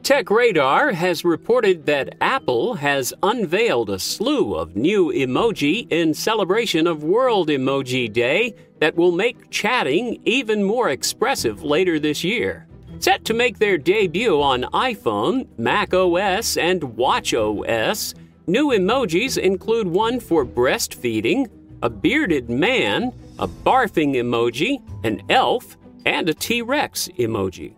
TechRadar has reported that Apple has unveiled a slew of new emoji in celebration of World Emoji Day that will make chatting even more expressive later this year. Set to make their debut on iPhone, Mac OS, and watchOS, new emojis include one for breastfeeding, a bearded man, a barfing emoji, an elf, and a T-Rex emoji.